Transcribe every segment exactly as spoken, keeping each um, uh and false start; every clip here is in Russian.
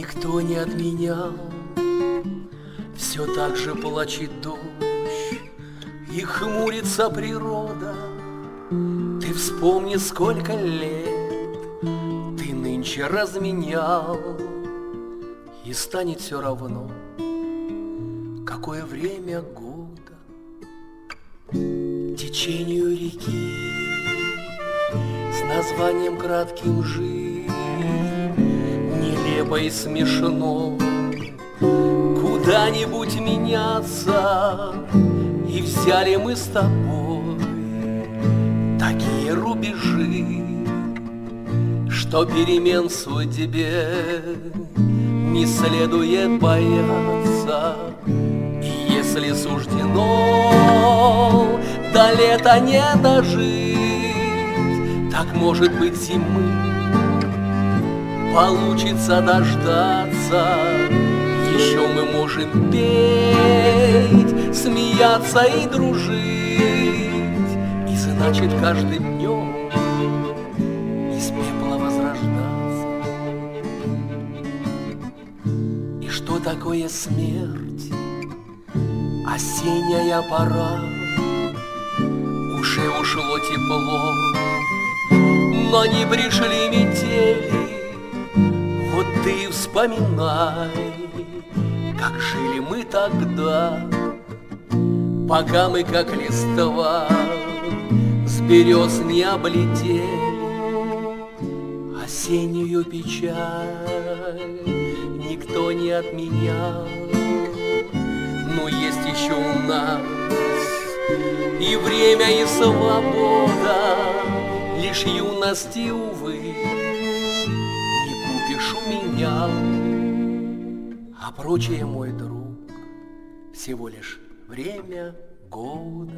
никто не отменял. Все так же плачет дождь и хмурится природа. Ты вспомни, сколько лет ты нынче разменял, и станет все равно, какое время года. Течению реки с названием кратким «Жизнь» нелепо и смешно куда-нибудь меняться. И взяли мы с тобой такие рубежи, что перемен в судьбе не следует бояться. И если суждено до лета не дожить, так, может быть, зимы получится дождаться. Еще мы можем петь, смеяться и дружить, и значит каждым днем из пепла возрождаться. И что такое смерть? Осенняя пора, уже ушло тепло, но не пришли метели. Вот ты вспоминай, как жили мы тогда, пока мы, как листва, с берез не облетели. Осеннюю печаль никто не отменял, но есть еще у нас и время, и свобода. Лишь юности, увы, не купишь у меня, а прочее, мой друг, всего лишь время года.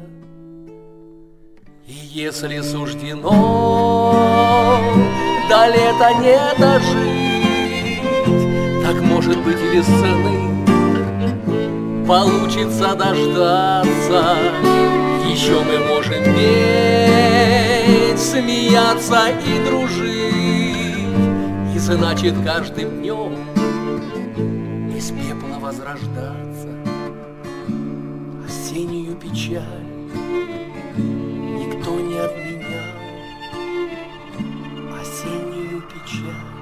И если суждено до лета не дожить, так, может быть, весны получится дождаться. Еще мы можем петь, смеяться и дружить, и значит каждым днем из пепла возрождаться. Осеннюю печаль никто не отменял, осеннюю печаль